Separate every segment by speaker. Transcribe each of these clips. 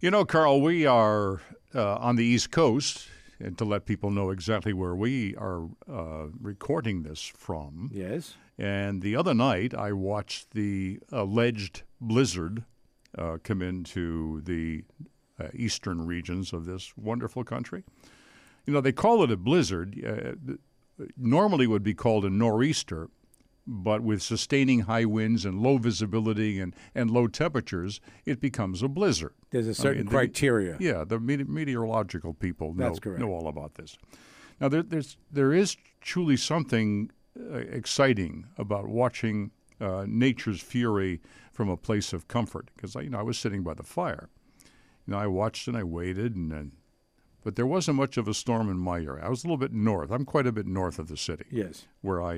Speaker 1: Carl, we are on the East Coast, and to let people know exactly where we are recording this from.
Speaker 2: Yes.
Speaker 1: And the other night, I watched the alleged blizzard come into the eastern regions of this wonderful country. They call it a blizzard. Normally would be called a nor'easter, but with sustaining high winds and low visibility and low temperatures, it becomes a blizzard.
Speaker 2: There's a certain criteria.
Speaker 1: The meteorological people know all about this. Now, there is truly something exciting about watching nature's fury from a place of comfort, because I was sitting by the fire. I watched and I waited, but there wasn't much of a storm in my area. I was a little bit north. I'm quite a bit north of the city.
Speaker 2: Yes,
Speaker 1: where I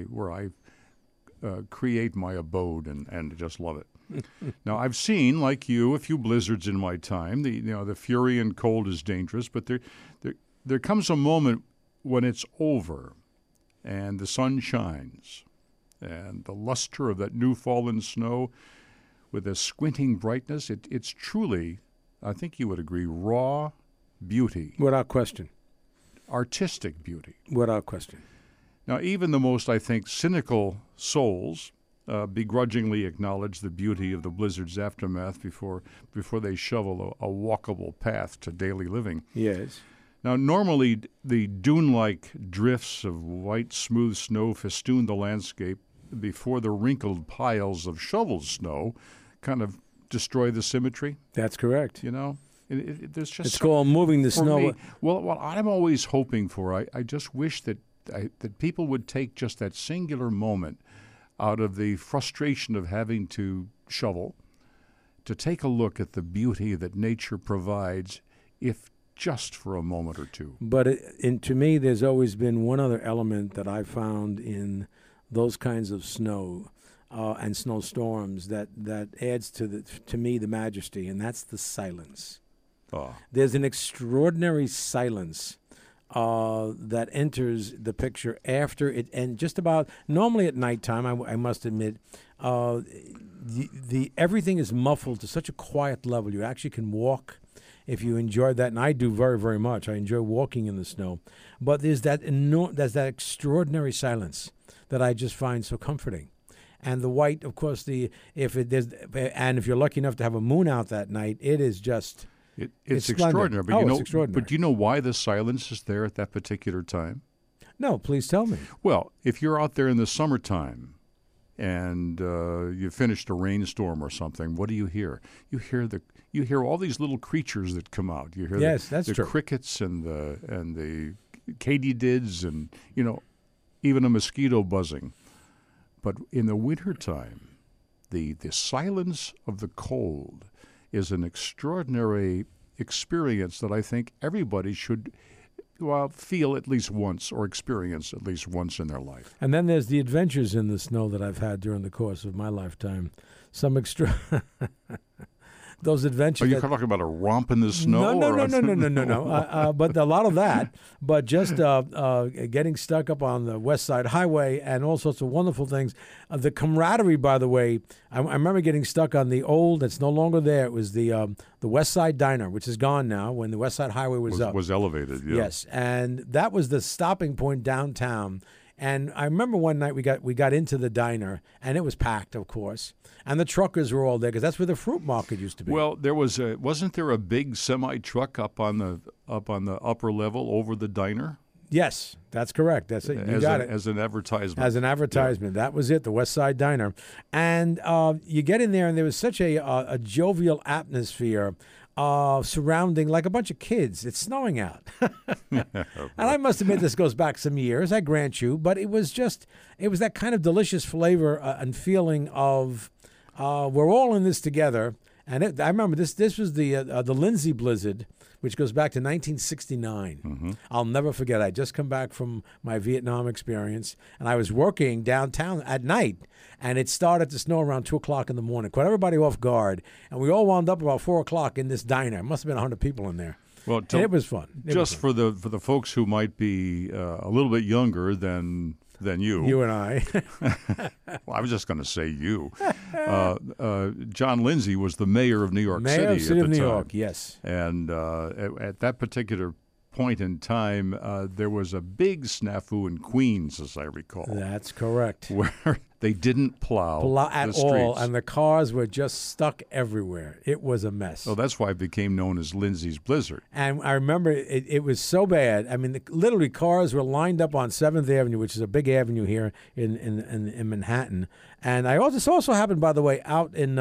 Speaker 1: create my abode and just love it. Now, I've seen, like you, a few blizzards in my time. The fury and cold is dangerous, but there comes a moment when it's over and the sun shines and the luster of that new fallen snow with a squinting brightness. It's truly, I think you would agree, raw beauty.
Speaker 2: Without question.
Speaker 1: Artistic beauty.
Speaker 2: Without question.
Speaker 1: Now, even the most, I think, cynical souls begrudgingly acknowledge the beauty of the blizzard's aftermath before they shovel a walkable path to daily living.
Speaker 2: Yes.
Speaker 1: Now, normally, the dune-like drifts of white, smooth snow festoon the landscape before the wrinkled piles of shoveled snow kind of destroy the symmetry.
Speaker 2: That's correct.
Speaker 1: There's just
Speaker 2: it's called moving the snow.
Speaker 1: Me, well, what I'm always hoping for, I just wish that people would take just that singular moment out of the frustration of having to shovel to take a look at the beauty that nature provides, if just for a moment or two.
Speaker 2: But to me, there's always been one other element that I found in those kinds of snow and snowstorms that adds to me the majesty, and that's the silence.
Speaker 1: Oh.
Speaker 2: There's an extraordinary silence that enters the picture after it, and just about normally at nighttime, I must admit, everything is muffled to such a quiet level. You actually can walk if you enjoy that, and I do very, very much. I enjoy walking in the snow, but there's that extraordinary silence that I just find so comforting. And the white, of course, if you're lucky enough to have a moon out that night, it is just.
Speaker 1: It's extraordinary. But
Speaker 2: it's extraordinary.
Speaker 1: But do you know why the silence is there at that particular time?
Speaker 2: No, please tell me.
Speaker 1: Well, if you're out there in the summertime and you finished a rainstorm or something, what do you hear? You hear all these little creatures that come out. You hear
Speaker 2: that's
Speaker 1: the
Speaker 2: true.
Speaker 1: Crickets and the katydids and even a mosquito buzzing. But in the wintertime, the silence of the cold is an extraordinary experience that I think everybody should feel at least once or experience at least once in their life.
Speaker 2: And then there's the adventures in the snow that I've had during the course of my lifetime. Some those adventures.
Speaker 1: Are you talking about a romp in the snow?
Speaker 2: No. But a lot of that. But just getting stuck up on the West Side Highway and all sorts of wonderful things. The camaraderie, by the way, I remember getting stuck on the old. It's no longer there. It was the West Side Diner, which is gone now. When the West Side Highway was up,
Speaker 1: was elevated. Yeah.
Speaker 2: Yes, and that was the stopping point downtown. And I remember one night we got into the diner, and it was packed, of course, and the truckers were all there because that's where the fruit market used to be.
Speaker 1: Well, wasn't there a big semi truck up on the upper level over the diner?
Speaker 2: Yes, that's correct. That's it. You got it.
Speaker 1: As an advertisement.
Speaker 2: As an advertisement. Yeah. That was it, the West Side Diner. And you get in there, and there was such a jovial atmosphere surrounding like a bunch of kids. It's snowing out. And I must admit this goes back some years, I grant you, but it was that kind of delicious flavor and feeling of we're all in this together. And I remember this was the Lindsay Blizzard, which goes back to 1969.
Speaker 1: Mm-hmm.
Speaker 2: I'll never forget. I just come back from my Vietnam experience, and I was working downtown at night, and it started to snow around 2 o'clock in the morning. Caught everybody off guard, and we all wound up about 4 o'clock in this diner. It must have been 100 people in there.
Speaker 1: Well,
Speaker 2: and it was fun.
Speaker 1: For the folks who might be a little bit younger than than you.
Speaker 2: You and I.
Speaker 1: Well, I was just going to say you. John Lindsay was the mayor of New York
Speaker 2: Mayor of
Speaker 1: City
Speaker 2: City
Speaker 1: at
Speaker 2: of
Speaker 1: the
Speaker 2: New
Speaker 1: time.
Speaker 2: York, yes.
Speaker 1: And at that particular point in time, there was a big snafu in Queens, as I recall,
Speaker 2: That's correct.
Speaker 1: where they didn't plow
Speaker 2: At
Speaker 1: the streets.
Speaker 2: all, and the cars were just stuck everywhere. It was a mess.
Speaker 1: So that's why it became known as Lindsay's Blizzard.
Speaker 2: And I remember it was so bad. I mean, literally cars were lined up on 7th Avenue, which is a big avenue here in Manhattan. And I also happened, by the way, out in,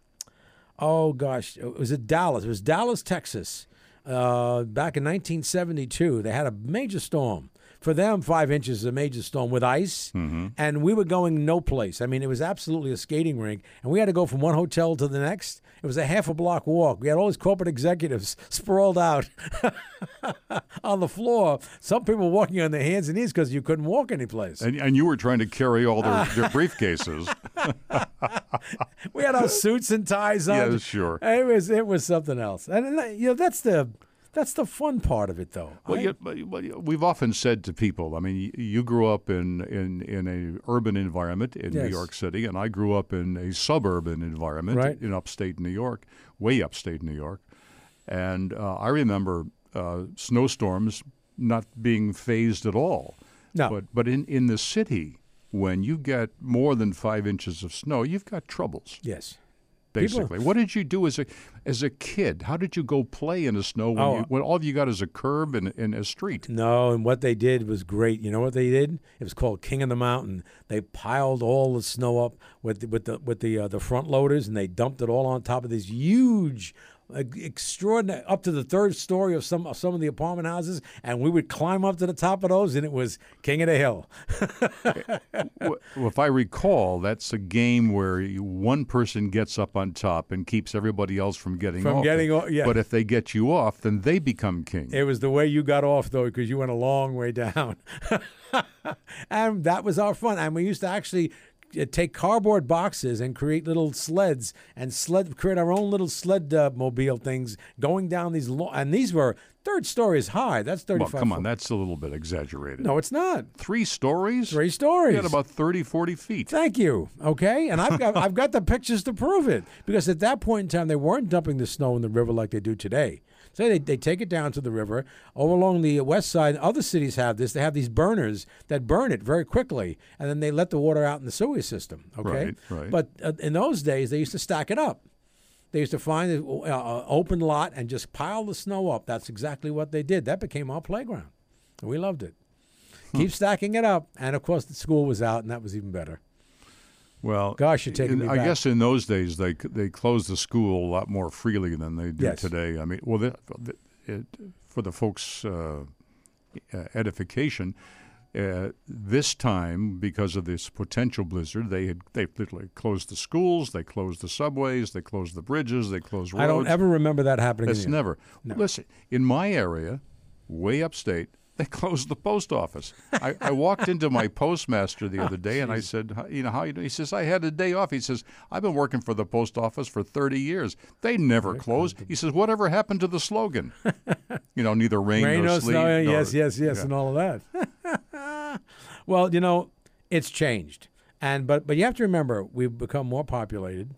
Speaker 2: oh gosh, it was Dallas. It was Dallas, Texas. Back in 1972, they had a major storm. For them, 5 inches is a major storm with ice, and we were going no place. I mean, it was absolutely a skating rink, and we had to go from one hotel to the next. It was a half a block walk. We had all these corporate executives sprawled out on the floor. Some people walking on their hands and knees because you couldn't walk anyplace.
Speaker 1: And you were trying to carry all their briefcases.
Speaker 2: We had our suits and ties on.
Speaker 1: Yeah, sure.
Speaker 2: It was something else, and that's the fun part of it, though.
Speaker 1: Well, we've often said to people, I mean, you grew up in an urban environment in New
Speaker 2: Yes.
Speaker 1: York City, and I grew up in a suburban environment
Speaker 2: Right.
Speaker 1: in upstate New York, way upstate New York. And I remember snowstorms not being phased at all.
Speaker 2: No.
Speaker 1: But in the city, when you get more than 5 inches of snow, you've got troubles.
Speaker 2: Yes.
Speaker 1: Basically, what did you do as a kid? How did you go play in the snow when all you got is a curb and a street?
Speaker 2: No, and what they did was great. You know what they did? It was called King of the Mountain. They piled all the snow up with the front loaders, and they dumped it all on top of these huge, extraordinary, up to the third story of some of the apartment houses, and we would climb up to the top of those, and it was King of the Hill.
Speaker 1: Well, if I recall, that's a game where one person gets up on top and keeps everybody else from getting off.
Speaker 2: Yeah.
Speaker 1: But if they get you off, then they become king.
Speaker 2: It was the way you got off, though, because you went a long way down. And that was our fun. And we used to actually take cardboard boxes and create little sleds and create our own little sled mobile things going down these and these were 3rd stories high. That's 35
Speaker 1: Well, come on,
Speaker 2: foot.
Speaker 1: that's a little bit exaggerated.
Speaker 2: No, it's not.
Speaker 1: 3 stories?
Speaker 2: 3 stories.
Speaker 1: You got about 30, 40 feet.
Speaker 2: Thank you. Okay, and I've got the pictures to prove it, because at that point in time they weren't dumping the snow in the river like they do today. So they take it down to the river. Over along the west side, other cities have this. They have these burners that burn it very quickly, and then they let the water out in the sewage system. Okay,
Speaker 1: Right.
Speaker 2: But in those days, they used to stack it up. They used to find an open lot and just pile the snow up. That's exactly what they did. That became our playground. And we loved it. Keep stacking it up. And, of course, the school was out, and that was even better.
Speaker 1: Well,
Speaker 2: Gosh, you're taking me
Speaker 1: I
Speaker 2: back.
Speaker 1: guess in those days they closed the school a lot more freely than they do
Speaker 2: Yes.
Speaker 1: today. I mean, well, for the folks' edification, this time, because of this potential blizzard, they literally closed the schools, they closed the subways, they closed the bridges, they closed roads.
Speaker 2: I don't ever remember that happening.
Speaker 1: That's
Speaker 2: in the-
Speaker 1: never. Listen, in my area, way upstate, they closed the post office. I walked into my postmaster the other day and I said, how you doing? He says, I had a day off. He says, I've been working for the post office for 30 years. They never close. He says, whatever happened to the slogan? Neither rain nor sleet.
Speaker 2: snow,
Speaker 1: nor-
Speaker 2: yes,
Speaker 1: Yeah.
Speaker 2: and all of that. Well, it's changed, but you have to remember we've become more populated.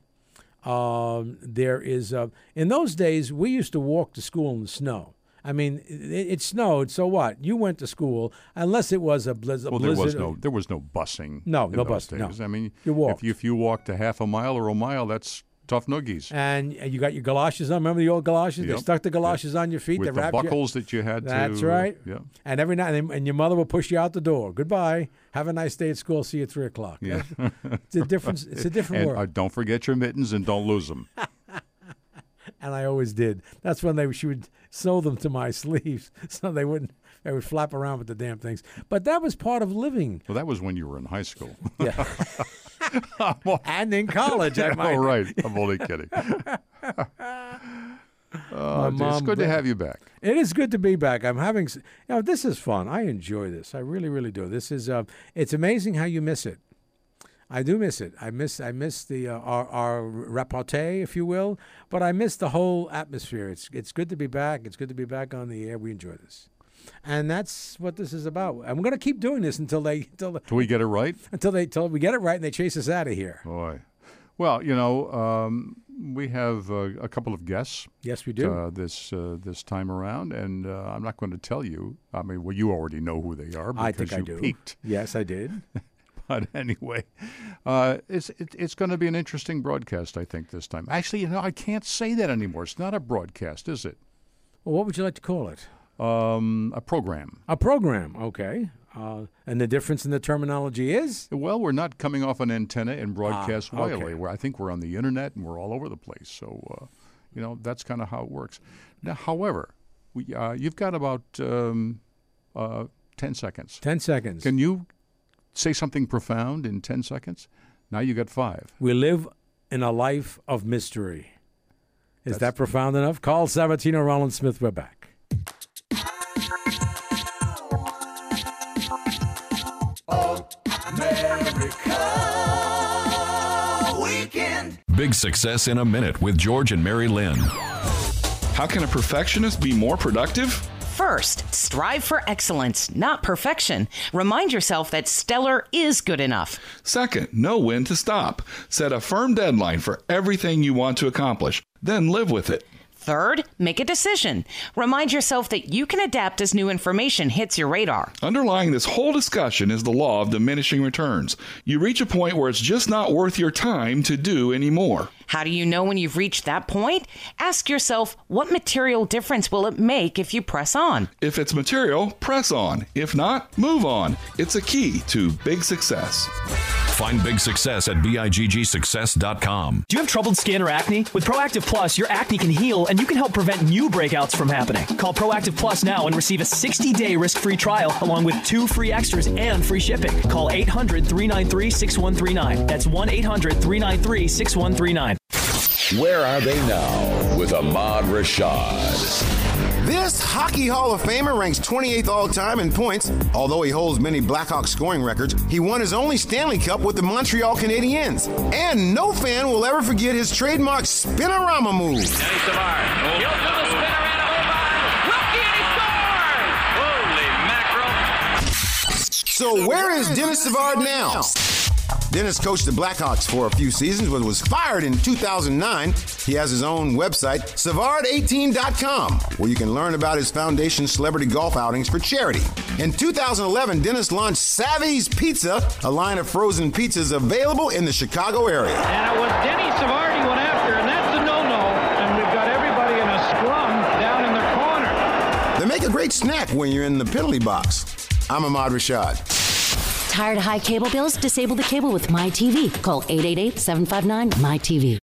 Speaker 2: There is in those days we used to walk to school in the snow. I mean, it snowed, so what? You went to school unless it was a blizzard.
Speaker 1: Well, there was no busing.
Speaker 2: No,
Speaker 1: in
Speaker 2: no
Speaker 1: those
Speaker 2: busing, no.
Speaker 1: days. I mean,
Speaker 2: You walked.
Speaker 1: if you walked a half a mile or a mile, that's tough noogies.
Speaker 2: And you got your galoshes on. Remember the old galoshes? They
Speaker 1: Yep.
Speaker 2: stuck the galoshes on your feet.
Speaker 1: With
Speaker 2: they
Speaker 1: the
Speaker 2: wrapped you.
Speaker 1: buckles that you had to.
Speaker 2: That's right.
Speaker 1: Yeah.
Speaker 2: And every night, and your mother will push you out the door. Goodbye. Have a nice day at school. See you at 3:00.
Speaker 1: Yeah.
Speaker 2: It's a different. It's a different
Speaker 1: And
Speaker 2: world.
Speaker 1: don't forget your mittens and don't lose them.
Speaker 2: And I always did. That's when she would sew them to my sleeves so they would flap around with the damn things. But that was part of living.
Speaker 1: Well, that was when you were in high school.
Speaker 2: Yeah. And in college, I might.
Speaker 1: Oh, right. I'm only kidding. It's
Speaker 2: mom-
Speaker 1: good to have you back.
Speaker 2: It is good to be back. I'm having, this is fun. I enjoy this. I really, really do. This is, it's amazing how you miss it. I do miss it. I miss the our repartee, if you will, but I miss the whole atmosphere. It's good to be back. It's good to be back on the air. We enjoy this. And that's what this is about. And we're going to keep doing this until we
Speaker 1: get it right?
Speaker 2: Until we get it right and they chase us out of here.
Speaker 1: Boy. Well, we have a couple of guests.
Speaker 2: Yes, we do.
Speaker 1: This time around, and I'm not going to tell you. I mean, well, you already know who they are because
Speaker 2: I think I do.
Speaker 1: Peeked.
Speaker 2: Yes, I did.
Speaker 1: But anyway, it's going to be an interesting broadcast, I think, this time. Actually, I can't say that anymore. It's not a broadcast, is it?
Speaker 2: Well, what would you like to call it?
Speaker 1: A program.
Speaker 2: A program, okay. And the difference in the terminology is?
Speaker 1: Well, we're not coming off an antenna and broadcast wirelessly.
Speaker 2: Okay.
Speaker 1: I think we're on the internet and we're all over the place. So, that's kind of how it works. Now, however, you've got about 10 seconds.
Speaker 2: 10 seconds.
Speaker 1: Can you say something profound in 10 seconds? Now you got 5.
Speaker 2: We live in a life of mystery. Is that profound enough? Carl Sabatino, Rollins Smith, we're back.
Speaker 3: Big Success in a Minute with George and Mary Lynn.
Speaker 4: How can a perfectionist be more productive?
Speaker 5: First, strive for excellence, not perfection. Remind yourself that stellar is good enough.
Speaker 4: Second, know when to stop. Set a firm deadline for everything you want to accomplish, then live with it.
Speaker 5: Third, make a decision. Remind yourself that you can adapt as new information hits your radar.
Speaker 4: Underlying this whole discussion is the law of diminishing returns. You reach a point where it's just not worth your time to do anymore.
Speaker 5: How do you know when you've reached that point? Ask yourself, what material difference will it make if you press on?
Speaker 4: If it's material, press on. If not, move on. It's a key to big success.
Speaker 3: Find Big Success at BIGGsuccess.com.
Speaker 6: Do you have troubled skin or acne? With Proactive Plus, your acne can heal and you can help prevent new breakouts from happening. Call Proactive Plus now and receive a 60-day risk-free trial along with 2 free extras and free shipping. Call 800-393-6139. That's 1-800-393-6139.
Speaker 7: Where are they now with Ahmad Rashad?
Speaker 8: This Hockey Hall of Famer ranks 28th all-time in points. Although he holds many Blackhawks scoring records, he won his only Stanley Cup with the Montreal Canadiens. And no fan will ever forget his trademark spinorama move.
Speaker 9: Dennis Savard. He'll do the spinorama move on. Rookie, and he scores! Holy mackerel.
Speaker 8: So where is Dennis Savard now? Dennis coached the Blackhawks for a few seasons, but was fired in 2009. He has his own website, Savard18.com, where you can learn about his foundation's celebrity golf outings for charity. In 2011, Dennis launched Savvy's Pizza, a line of frozen pizzas available in the Chicago area.
Speaker 10: And it was Denny Savard he went after, and that's a no-no. And we've got everybody in a scrum down in the corner.
Speaker 8: They make a great snack when you're in the penalty box. I'm Ahmad Rashad.
Speaker 11: Tired of high cable bills? Disable the cable with MyTV. Call 888-759-MyTV.